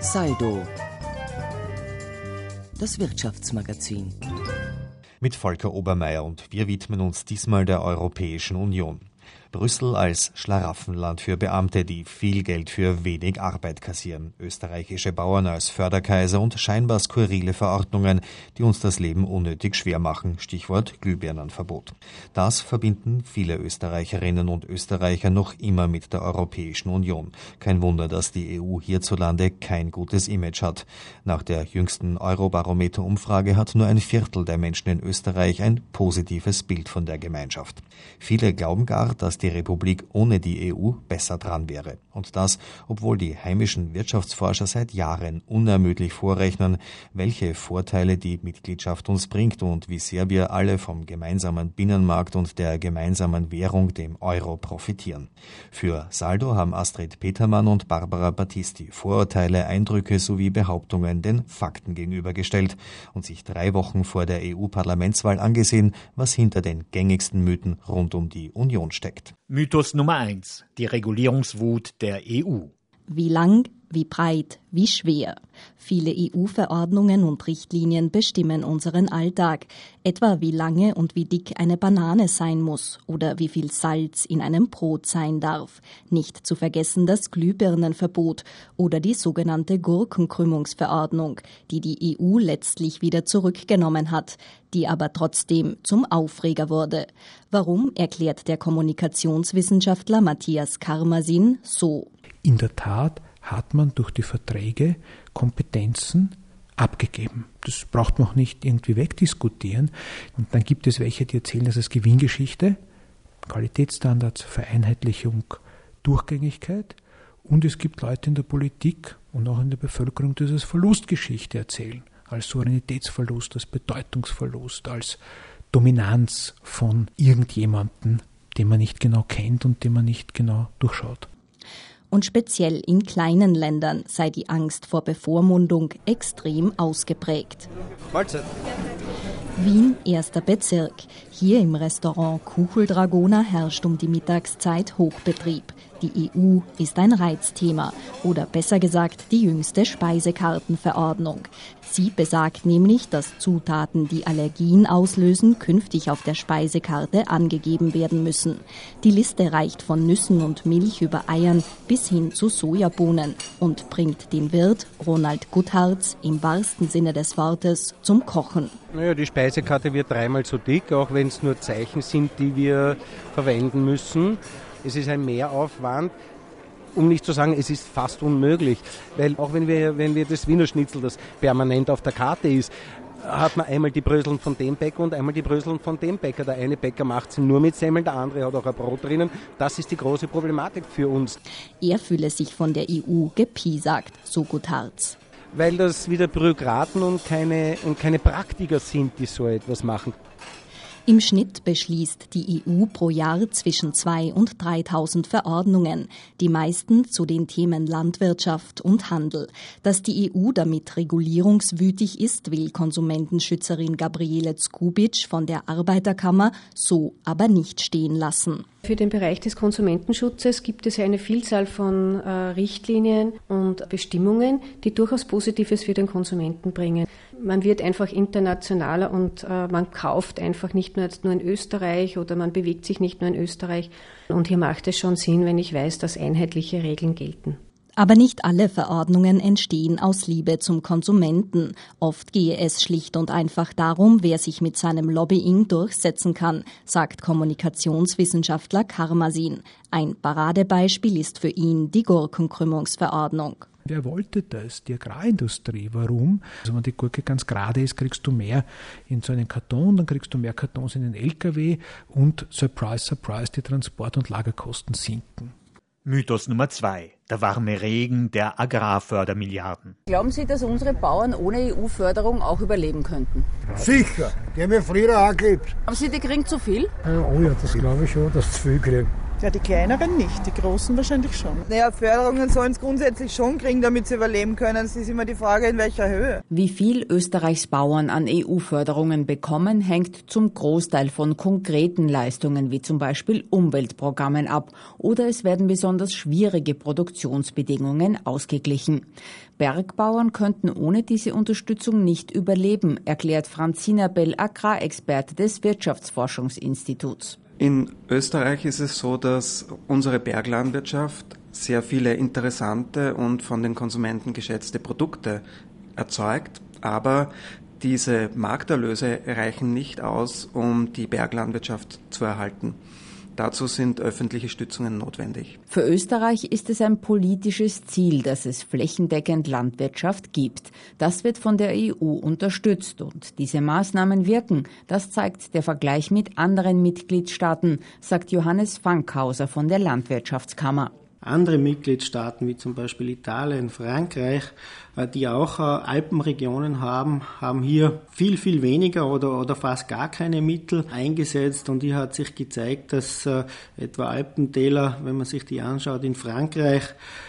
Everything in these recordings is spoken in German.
Saldo, das Wirtschaftsmagazin. Mit Volker Obermeier und wir widmen uns diesmal der Europäischen Union. Brüssel als Schlaraffenland für Beamte, die viel Geld für wenig Arbeit kassieren. Österreichische Bauern als Förderkaiser und scheinbar skurrile Verordnungen, die uns das Leben unnötig schwer machen. Stichwort Glühbirnenverbot. Das verbinden viele Österreicherinnen und Österreicher noch immer mit der Europäischen Union. Kein Wunder, dass die EU hierzulande kein gutes Image hat. Nach der jüngsten Eurobarometer-Umfrage hat nur ein Viertel der Menschen in Österreich ein positives Bild von der Gemeinschaft. Viele glauben gar, dass die Republik ohne die EU besser dran wäre. Und das, obwohl die heimischen Wirtschaftsforscher seit Jahren unermüdlich vorrechnen, welche Vorteile die Mitgliedschaft uns bringt und wie sehr wir alle vom gemeinsamen Binnenmarkt und der gemeinsamen Währung, dem Euro, profitieren. Für Saldo haben Astrid Petermann und Barbara Battisti Vorurteile, Eindrücke sowie Behauptungen den Fakten gegenübergestellt und sich 3 Wochen vor der EU-Parlamentswahl angesehen, was hinter den gängigsten Mythen rund um die Union steckt. Mythos Nummer 1. Die Regulierungswut der EU. Wie lang, wie breit, wie schwer. Viele EU-Verordnungen und Richtlinien bestimmen unseren Alltag. Etwa wie lange und wie dick eine Banane sein muss oder wie viel Salz in einem Brot sein darf. Nicht zu vergessen das Glühbirnenverbot oder die sogenannte Gurkenkrümmungsverordnung, die die EU letztlich wieder zurückgenommen hat, die aber trotzdem zum Aufreger wurde. Warum, erklärt der Kommunikationswissenschaftler Matthias Karmasin so. In der Tat hat man durch die Verträge Kompetenzen abgegeben. Das braucht man auch nicht irgendwie wegdiskutieren. Und dann gibt es welche, die erzählen, das ist Gewinngeschichte, Qualitätsstandards, Vereinheitlichung, Durchgängigkeit. Und es gibt Leute in der Politik und auch in der Bevölkerung, die das Verlustgeschichte erzählen. Als Souveränitätsverlust, als Bedeutungsverlust, als Dominanz von irgendjemandem, den man nicht genau kennt und den man nicht genau durchschaut. Und speziell in kleinen Ländern sei die Angst vor Bevormundung extrem ausgeprägt. Mahlzeit. Wien, 1. Bezirk. Hier im Restaurant Kucheldragoner herrscht um die Mittagszeit Hochbetrieb. Die EU ist ein Reizthema oder besser gesagt die jüngste Speisekartenverordnung. Sie besagt nämlich, dass Zutaten, die Allergien auslösen, künftig auf der Speisekarte angegeben werden müssen. Die Liste reicht von Nüssen und Milch über Eiern bis hin zu Sojabohnen und bringt den Wirt Ronald Gutharz im wahrsten Sinne des Wortes zum Kochen. Naja, die Speisekarte wird 3-mal so dick, auch wenn es nur Zeichen sind, die wir verwenden müssen. Es ist ein Mehraufwand, um nicht zu sagen, es ist fast unmöglich. Weil auch wenn wir das Wiener Schnitzel, das permanent auf der Karte ist, hat man einmal die Bröseln von dem Bäcker und einmal die Bröseln von dem Bäcker. Der eine Bäcker macht sie nur mit Semmeln, der andere hat auch ein Brot drinnen. Das ist die große Problematik für uns. Er fühle sich von der EU gepiesackt, so Gutharz. Weil das wieder Bürokraten und keine Praktiker sind, die so etwas machen. Im Schnitt beschließt die EU pro Jahr zwischen 2.000 und 3.000 Verordnungen, die meisten zu den Themen Landwirtschaft und Handel. Dass die EU damit regulierungswütig ist, will Konsumentenschützerin Gabriele Zkubic von der Arbeiterkammer so aber nicht stehen lassen. Für den Bereich des Konsumentenschutzes gibt es eine Vielzahl von Richtlinien und Bestimmungen, die durchaus Positives für den Konsumenten bringen. Man wird einfach internationaler und man kauft einfach nicht nur in Österreich oder man bewegt sich nicht nur in Österreich. Und hier macht es schon Sinn, wenn ich weiß, dass einheitliche Regeln gelten. Aber nicht alle Verordnungen entstehen aus Liebe zum Konsumenten. Oft gehe es schlicht und einfach darum, wer sich mit seinem Lobbying durchsetzen kann, sagt Kommunikationswissenschaftler Karmasin. Ein Paradebeispiel ist für ihn die Gurkenkrümmungsverordnung. Wer wollte das? Die Agrarindustrie. Warum? Also wenn die Gurke ganz gerade ist, kriegst du mehr in so einen Karton, dann kriegst du mehr Kartons in den LKW und surprise, surprise, die Transport- und Lagerkosten sinken. Mythos Nummer 2. Der warme Regen der Agrarfördermilliarden. Glauben Sie, dass unsere Bauern ohne EU-Förderung auch überleben könnten? Sicher, die haben wir früher auch gelebt. Aber Sie, die kriegen zu viel? Oh ja, das glaube ich schon, dass sie zu viel kriegen. Ja, die kleineren nicht, die großen wahrscheinlich schon. Naja, Förderungen sollen es grundsätzlich schon kriegen, damit sie überleben können. Es ist immer die Frage, in welcher Höhe. Wie viel Österreichs Bauern an EU-Förderungen bekommen, hängt zum Großteil von konkreten Leistungen wie zum Beispiel Umweltprogrammen ab oder es werden besonders schwierige Produktionsbedingungen ausgeglichen. Bergbauern könnten ohne diese Unterstützung nicht überleben, erklärt Franzina Bell, Agrarexperte des Wirtschaftsforschungsinstituts. In Österreich ist es so, dass unsere Berglandwirtschaft sehr viele interessante und von den Konsumenten geschätzte Produkte erzeugt, aber diese Markterlöse reichen nicht aus, um die Berglandwirtschaft zu erhalten. Dazu sind öffentliche Stützungen notwendig. Für Österreich ist es ein politisches Ziel, dass es flächendeckend Landwirtschaft gibt. Das wird von der EU unterstützt und diese Maßnahmen wirken. Das zeigt der Vergleich mit anderen Mitgliedstaaten, sagt Johannes Fankhauser von der Landwirtschaftskammer. Andere Mitgliedstaaten, wie zum Beispiel Italien, Frankreich, die auch Alpenregionen haben hier viel, viel weniger oder fast gar keine Mittel eingesetzt. Und hier hat sich gezeigt, dass etwa Alpentäler, wenn man sich die anschaut, in Frankreich,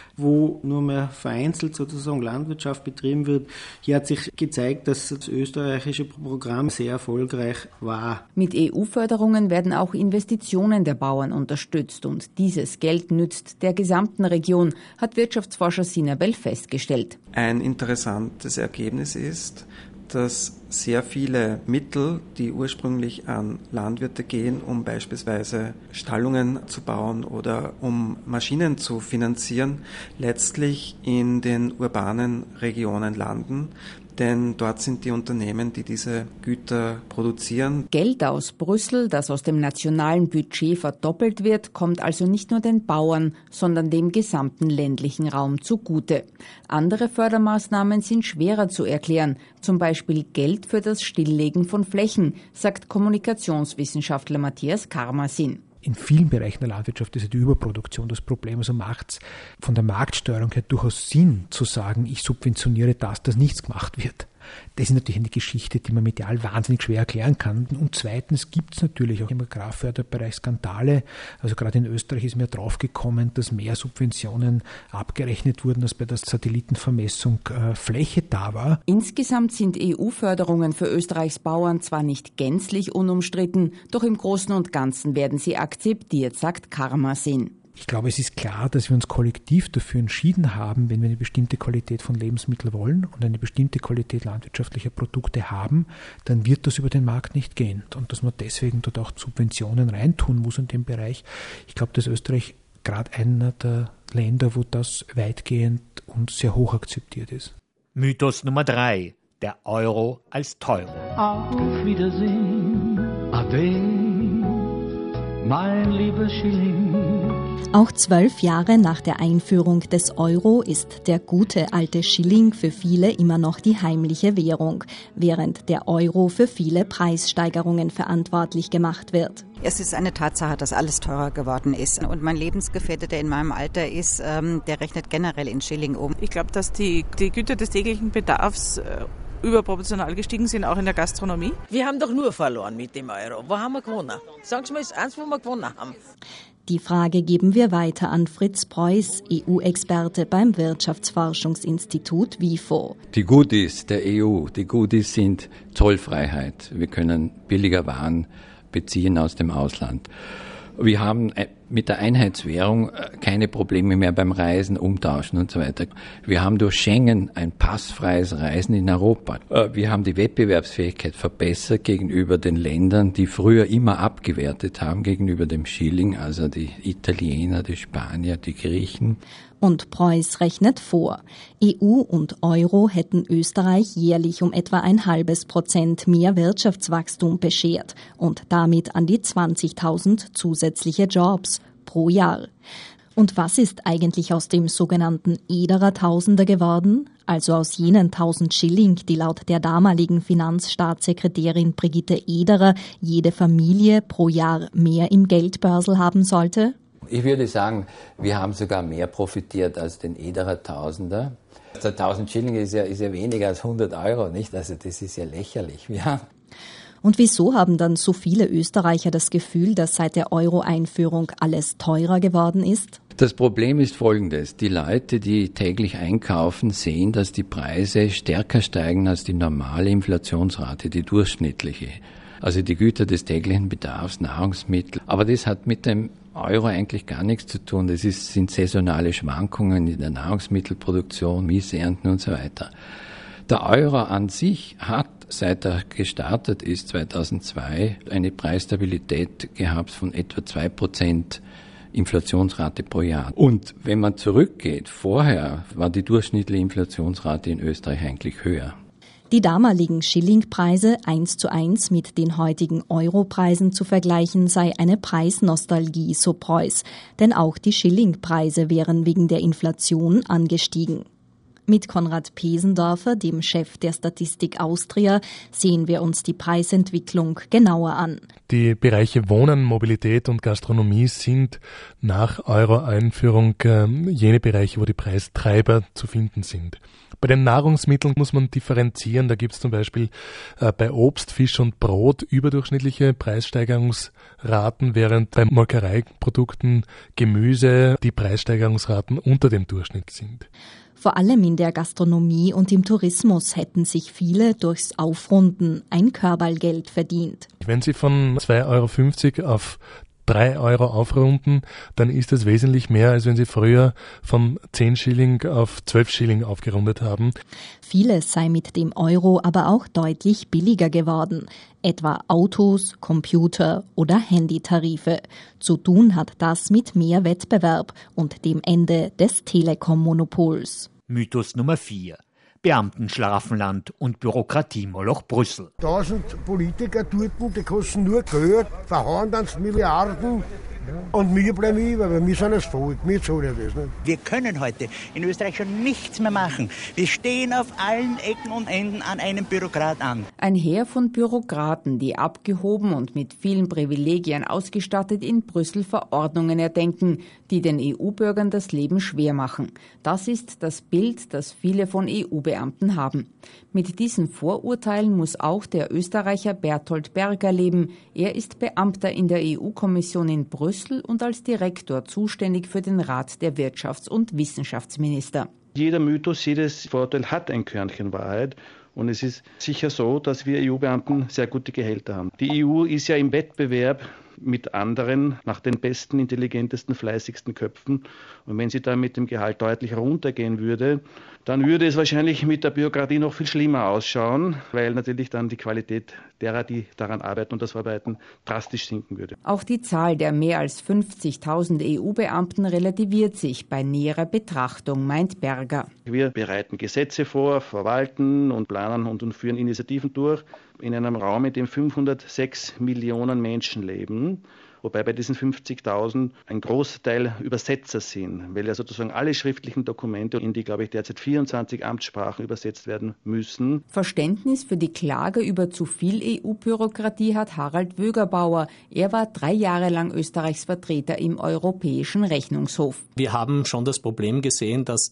wo nur mehr vereinzelt sozusagen Landwirtschaft betrieben wird. Hier hat sich gezeigt, dass das österreichische Programm sehr erfolgreich war. Mit EU-Förderungen werden auch Investitionen der Bauern unterstützt und dieses Geld nützt der gesamten Region, hat Wirtschaftsforscher Sinabel festgestellt. Ein interessantes Ergebnis ist, dass sehr viele Mittel, die ursprünglich an Landwirte gehen, um beispielsweise Stallungen zu bauen oder um Maschinen zu finanzieren, letztlich in den urbanen Regionen landen. Denn dort sind die Unternehmen, die diese Güter produzieren. Geld aus Brüssel, das aus dem nationalen Budget verdoppelt wird, kommt also nicht nur den Bauern, sondern dem gesamten ländlichen Raum zugute. Andere Fördermaßnahmen sind schwerer zu erklären, zum Beispiel Geld für das Stilllegen von Flächen, sagt Kommunikationswissenschaftler Matthias Karmasin. In vielen Bereichen der Landwirtschaft ist ja die Überproduktion das Problem. Also macht es von der Marktsteuerung her durchaus Sinn zu sagen, ich subventioniere das nichts gemacht wird. Das ist natürlich eine Geschichte, die man medial wahnsinnig schwer erklären kann. Und zweitens gibt es natürlich auch im Agrarförderbereich Skandale. Also gerade in Österreich ist mir draufgekommen, dass mehr Subventionen abgerechnet wurden, als bei der Satellitenvermessung Fläche da war. Insgesamt sind EU-Förderungen für Österreichs Bauern zwar nicht gänzlich unumstritten, doch im Großen und Ganzen werden sie akzeptiert, sagt Karmasin. Ich glaube, es ist klar, dass wir uns kollektiv dafür entschieden haben, wenn wir eine bestimmte Qualität von Lebensmitteln wollen und eine bestimmte Qualität landwirtschaftlicher Produkte haben, dann wird das über den Markt nicht gehen. Und dass man deswegen dort auch Subventionen reintun muss in dem Bereich. Ich glaube, dass Österreich gerade einer der Länder, wo das weitgehend und sehr hoch akzeptiert ist. Mythos Nummer 3. Der Euro als Teuer. Auf Wiedersehen, Ade, mein lieber Schilling. Auch 12 Jahre nach der Einführung des Euro ist der gute alte Schilling für viele immer noch die heimliche Währung, während der Euro für viele Preissteigerungen verantwortlich gemacht wird. Es ist eine Tatsache, dass alles teurer geworden ist. Und mein Lebensgefährte, der in meinem Alter ist, der rechnet generell in Schilling um. Ich glaube, dass die Güter des täglichen Bedarfs überproportional gestiegen sind, auch in der Gastronomie. Wir haben doch nur verloren mit dem Euro. Wo haben wir gewonnen? Sagen Sie mal, ist eins, wo wir gewonnen haben. Die Frage geben wir weiter an Fritz Preuß, EU-Experte beim Wirtschaftsforschungsinstitut WIFO. Die Goodies der EU, die Goodies sind Zollfreiheit. Wir können billiger Waren beziehen aus dem Ausland. Wir haben mit der Einheitswährung keine Probleme mehr beim Reisen, Umtauschen und so weiter. Wir haben durch Schengen ein passfreies Reisen in Europa. Wir haben die Wettbewerbsfähigkeit verbessert gegenüber den Ländern, die früher immer abgewertet haben gegenüber dem Schilling, also die Italiener, die Spanier, die Griechen. Und Preuß rechnet vor. EU und Euro hätten Österreich jährlich um etwa 0,5% mehr Wirtschaftswachstum beschert und damit an die 20.000 zusätzliche Jobs pro Jahr. Und was ist eigentlich aus dem sogenannten Ederer Tausender geworden? Also aus jenen 1000 Schilling, die laut der damaligen Finanzstaatssekretärin Brigitte Ederer jede Familie pro Jahr mehr im Geldbörsel haben sollte? Ich würde sagen, wir haben sogar mehr profitiert als den Ederer Tausender. Der 1000 Schilling ist ja weniger als 100 Euro, nicht? Also das ist ja lächerlich. Ja. Und wieso haben dann so viele Österreicher das Gefühl, dass seit der Euro-Einführung alles teurer geworden ist? Das Problem ist folgendes. Die Leute, die täglich einkaufen, sehen, dass die Preise stärker steigen als die normale Inflationsrate, die durchschnittliche. Also die Güter des täglichen Bedarfs, Nahrungsmittel. Aber das hat mit dem Euro eigentlich gar nichts zu tun. Das sind saisonale Schwankungen in der Nahrungsmittelproduktion, Missernten und so weiter. Der Euro an sich hat, seit er gestartet ist, 2002, eine Preisstabilität gehabt von etwa 2% Inflationsrate pro Jahr. Und wenn man zurückgeht, vorher war die durchschnittliche Inflationsrate in Österreich eigentlich höher. Die damaligen Schillingpreise 1:1 mit den heutigen Europreisen zu vergleichen, sei eine Preisnostalgie, so Preuß. Denn auch die Schillingpreise wären wegen der Inflation angestiegen. Mit Konrad Pesendorfer, dem Chef der Statistik Austria, sehen wir uns die Preisentwicklung genauer an. Die Bereiche Wohnen, Mobilität und Gastronomie sind nach Euro-Einführung jene Bereiche, wo die Preistreiber zu finden sind. Bei den Nahrungsmitteln muss man differenzieren. Da gibt es zum Beispiel bei Obst, Fisch und Brot überdurchschnittliche Preissteigerungsraten, während bei Molkereiprodukten, Gemüse die Preissteigerungsraten unter dem Durchschnitt sind. Vor allem in der Gastronomie und im Tourismus hätten sich viele durchs Aufrunden ein Körbalgeld verdient. Wenn Sie von 2,50 € auf 3 € aufrunden, dann ist das wesentlich mehr, als wenn Sie früher von 10 Schilling auf 12 Schilling aufgerundet haben. Vieles sei mit dem Euro aber auch deutlich billiger geworden, etwa Autos, Computer oder Handytarife. Zu tun hat das mit mehr Wettbewerb und dem Ende des Telekom-Monopols. Mythos Nummer 4. Beamtenschlaraffenland und Bürokratiemoloch Brüssel. 1000 Politiker dort, die kosten nur Geld, verhandeln Milliarden. Und wir bleiben über, weil wir sind das Volk, wir zahlen das nicht. Wir können heute in Österreich schon nichts mehr machen. Wir stehen auf allen Ecken und Enden an einem Bürokrat an. Ein Heer von Bürokraten, die abgehoben und mit vielen Privilegien ausgestattet in Brüssel Verordnungen erdenken, die den EU-Bürgern das Leben schwer machen. Das ist das Bild, das viele von EU-Beamten haben. Mit diesen Vorurteilen muss auch der Österreicher Berthold Berger leben. Er ist Beamter in der EU-Kommission in Brüssel und als Direktor zuständig für den Rat der Wirtschafts- und Wissenschaftsminister. Jeder Mythos, jedes Vorurteil hat ein Körnchen Wahrheit. Und es ist sicher so, dass wir EU-Beamten sehr gute Gehälter haben. Die EU ist ja im Wettbewerb mit anderen nach den besten, intelligentesten, fleißigsten Köpfen. Und wenn sie da mit dem Gehalt deutlich runtergehen würde, dann würde es wahrscheinlich mit der Bürokratie noch viel schlimmer ausschauen, weil natürlich dann die Qualität derer, die daran arbeiten und das Vorbereiten, drastisch sinken würde. Auch die Zahl der mehr als 50.000 EU-Beamten relativiert sich bei näherer Betrachtung, meint Berger. Wir bereiten Gesetze vor, verwalten und planen und führen Initiativen durch in einem Raum, in dem 506 Millionen Menschen leben. Wobei bei diesen 50.000 ein Großteil Übersetzer sind, weil ja sozusagen alle schriftlichen Dokumente, in die, glaube ich, derzeit 24 Amtssprachen übersetzt werden müssen. Verständnis für die Klage über zu viel EU-Bürokratie hat Harald Wögerbauer. Er war 3 Jahre lang Österreichs Vertreter im Europäischen Rechnungshof. Wir haben schon das Problem gesehen, dass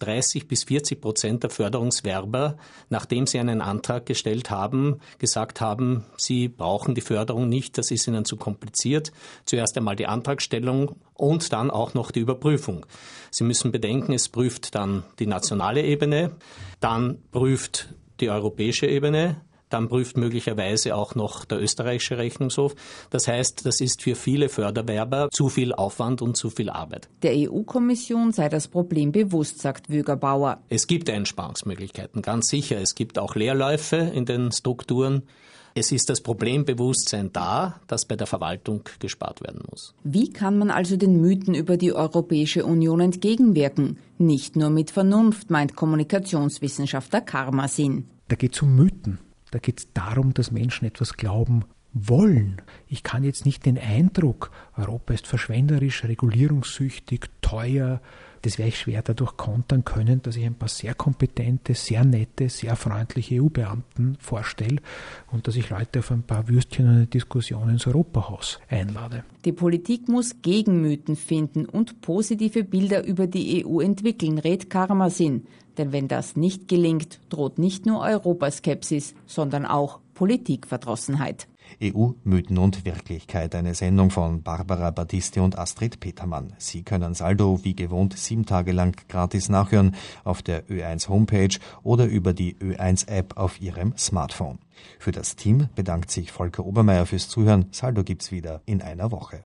30-40% der Förderungswerber, nachdem sie einen Antrag gestellt haben, gesagt haben, sie brauchen die Förderung nicht, das ist ihnen zu kompliziert. Zuerst einmal die Antragstellung und dann auch noch die Überprüfung. Sie müssen bedenken, es prüft dann die nationale Ebene, dann prüft die europäische Ebene, dann prüft möglicherweise auch noch der österreichische Rechnungshof. Das heißt, das ist für viele Förderwerber zu viel Aufwand und zu viel Arbeit. Der EU-Kommission sei das Problem bewusst, sagt Wögerbauer. Es gibt Einsparungsmöglichkeiten, ganz sicher. Es gibt auch Leerläufe in den Strukturen. Es ist das Problembewusstsein da, dass bei der Verwaltung gespart werden muss. Wie kann man also den Mythen über die Europäische Union entgegenwirken? Nicht nur mit Vernunft, meint Kommunikationswissenschaftler Karmasin. Da geht es um Mythen. Da geht es darum, dass Menschen etwas glauben wollen. Ich kann jetzt nicht den Eindruck, Europa ist verschwenderisch, regulierungssüchtig, teuer. Das werde ich schwer dadurch kontern können, dass ich ein paar sehr kompetente, sehr nette, sehr freundliche EU-Beamten vorstelle und dass ich Leute auf ein paar Würstchen und eine Diskussion ins Europahaus einlade. Die Politik muss Gegenmythen finden und positive Bilder über die EU entwickeln, rät Karmasin. Denn wenn das nicht gelingt, droht nicht nur Europaskepsis, sondern auch Politikverdrossenheit. EU, Mythen und Wirklichkeit, eine Sendung von Barbara Battisti und Astrid Petermann. Sie können Saldo wie gewohnt 7 Tage lang gratis nachhören auf der Ö1 Homepage oder über die Ö1 App auf Ihrem Smartphone. Für das Team bedankt sich Volker Obermeier fürs Zuhören. Saldo gibt's wieder in einer Woche.